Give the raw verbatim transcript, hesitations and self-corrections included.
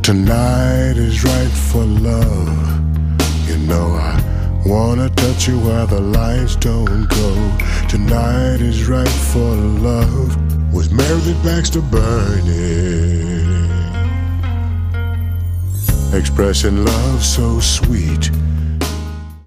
Tonight is right for love. You know I wanna touch you while the lights don't go. Tonight is right for love with Meredith Baxter Burney. Expressing love so sweet